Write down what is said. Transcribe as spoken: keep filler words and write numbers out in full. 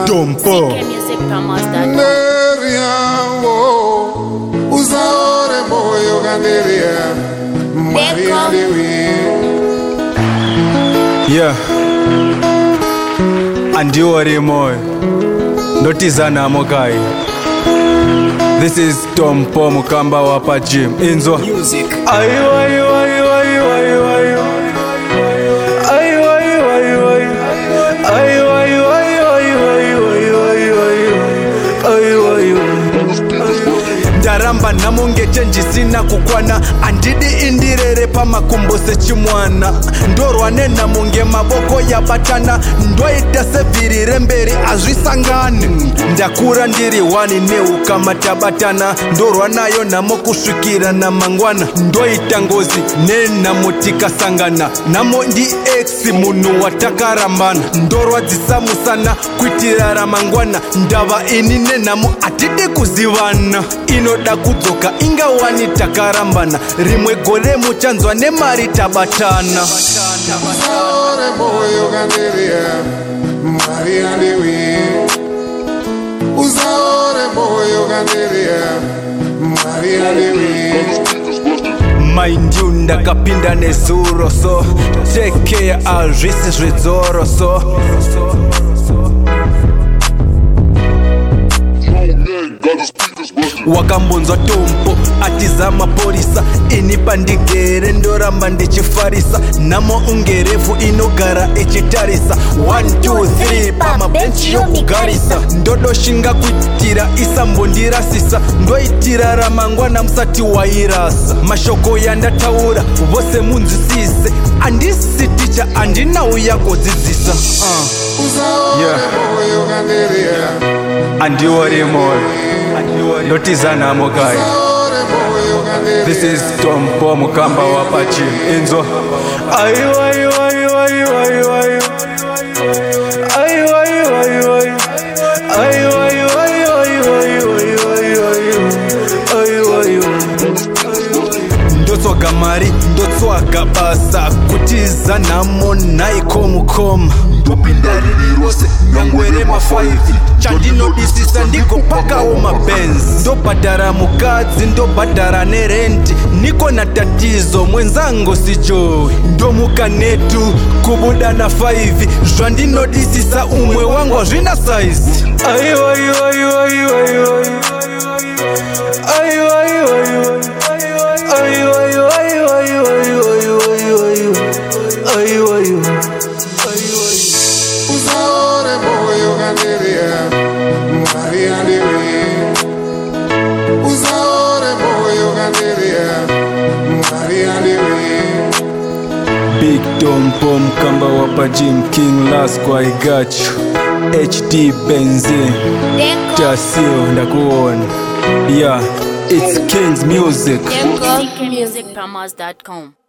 Tompo C K Music Promos dot com. Neriamo Usaore moyo ganderia Maria Dewi. Yeah Andiori moyo Notizana mokai. This is Tompo Mukamba wapa gym Inzo Music. Ayo ayo ayo ayo ayo ayo Ayo ayo ayo ayo Ayo ayo ayo ayo ayo ayo ayo ayo ayo Ndaramba namunge chenji sina kukwana. Andidi indirere pa makumbo sechimwana. Ndorwane namunge maboko ya batana. Ndoita sevirire mberi azvisangane. Ndakura ndiri wani neuka matabatana. Ndorwanayo namo kusvikira na mangwana. Ndoita ngozi nena motika sangana. Namo ndi ex munu watakarambana. Ndorwadzisa musana kuitira ramangwana. Ndava ini nenamo atide kuzivana. Inoda kudzoka inga wani takarambana. Rimwe gore muchanzwa nemari tabatana. Usaore moyo ganderia Maria Dewi. Usaore moyo ganderia Maria Dewi. Mind you ndakapinda nezuro so take care alvisi zvidzoro so wakambonzwa Tompo atiza maporisa. Ini pandigere ndoramba ndichifarisa. Namo ungerefu inogara ichitarisa. one two three pamabenchi yokugarisa. Ndodoshinga kuitira isambondirasisa. Ndoitira ramangwana musati wairasa. Mashoko yandataura vose munzwisise. Andisi ticha andinauya kodzidzisa. uh. Usaore moyo ganderia Andiori moyo Notizana mokai. This is Tompo Mukamba wapa gym Inzo. Ayo ayo ayo ayo ayo ayo Ayo ayo ayo ayo Ayo ayo ayo ayo ayo ayo ayo ayo ayo Ndotsoga mari ndotsoga basa. Kutiza namo naiko mukoma. Ndopinda riri rose nyongwere ma five. Chandinodisisa ndiko pakawo mabenzi. Ndobhadhara mukadzi ndobhadhara nerenti. Niko na tatizo mwenzangu sijowi. Ndomuka netu kubuda na five. Zvandinodisisa umwe wangu hazvina size. Ayo ayo ayo ayo ayo Ayo ayo ayo Ayo ayo ayo ayo ayo ayo ayo ayo ayo ayo Usaore moyo ganderia Maria Dewi. Usaore moyo ganderia Maria Dewi. Big Tompo Mukamba wapa gym King Lasco I got you. H D Benzin Tasio ndakuona. Yeah, it's King's Music. C K Music Promos dot com.